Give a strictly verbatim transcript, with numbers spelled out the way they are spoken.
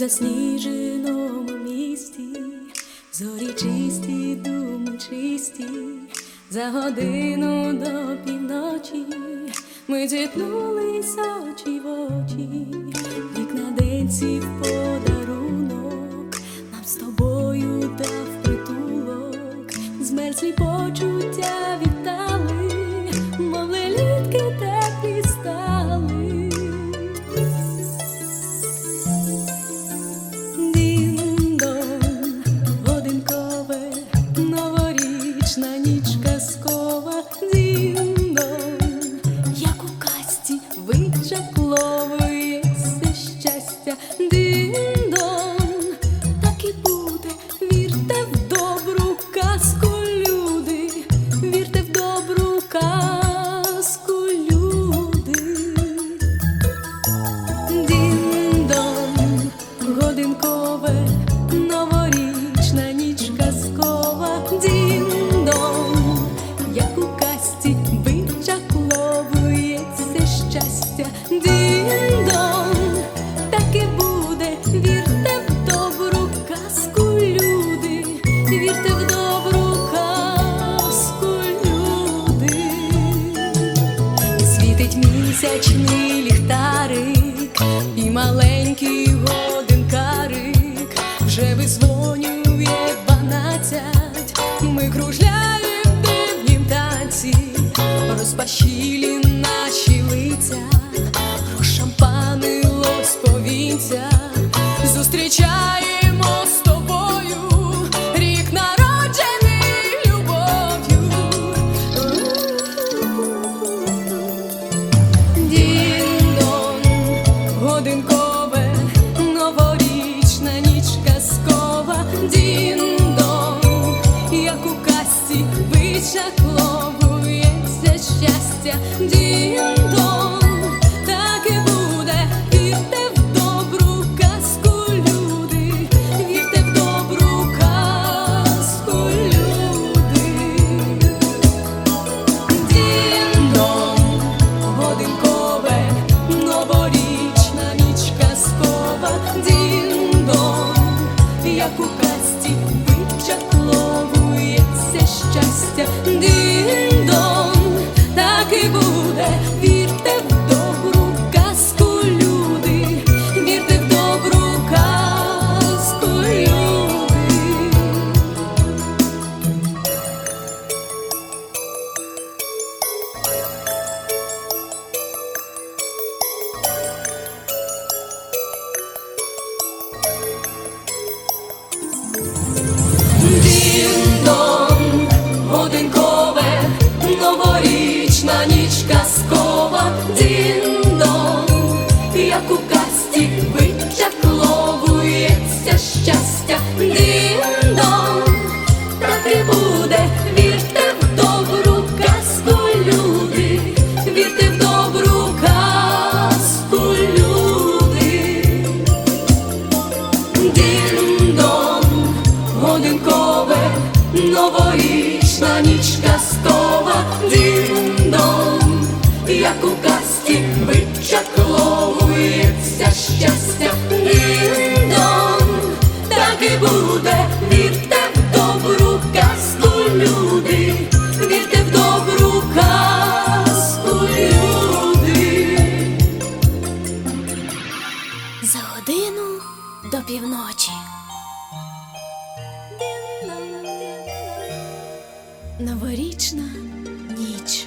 засніженому місті, зорі чисті, думи чисті, за годину до півночі ми зіткнулись очі в очі, вікна денці в подарунок нам з тобою дав притулок, змерзлі почуття вітали, мов лелітки теплі стали. Дін-дон, годинкове, новорічна ніч казкова. Дін-дон, як у казці вичакловується щастя. Дін-дон, так і буде, вірте в добру казку, люди, вірте в добру казку, люди. Дін-дон, годинкове, новорічна ніч казкова. Дін-дон, як у казці вичакловується щастя. Дін-дон, так і буде, вірте в добру казку, люди, вірте в добру казку, люди. Світить місячний ліхтарик і маленький годинкарик, вже визвонює дванадцять, ми кружляємо в дивнім танці, розпашілі наші лиця, розшампанило сповінця, зустрічаємо з тобою рік народжений любов'ю. Дін-дон, годинкове, новорічна ніч казкова. Дін-дон, як у казці вичакловується щастя. Дін-дон, так і буде, вірте в добру казку, люди, вірте в добру казку, люди. Дін-дон, годинкове, новорічна ніч казкова. Дін-дон, як у казці вичакловується щастя. Дін-дон, так і буде, вірте в добру казку, люди, вірте в добру казку, люди. Дін-дон, годинкове, новорічна ніч казкова. Дін-дон, як у казці вичакловується щастя. Дін-дон, так і буде, вірте в добру казку, люди, вірте в добру казку, люди. Дін-дон, годинкове, новорічна ніч казкова. Дін-дон, як у казці вичакловується щастя. Дін-дон, так і буде, вірте в добру казку, люди, вірте в добру казку, люди. За годину до півночі. Новорічна ніч.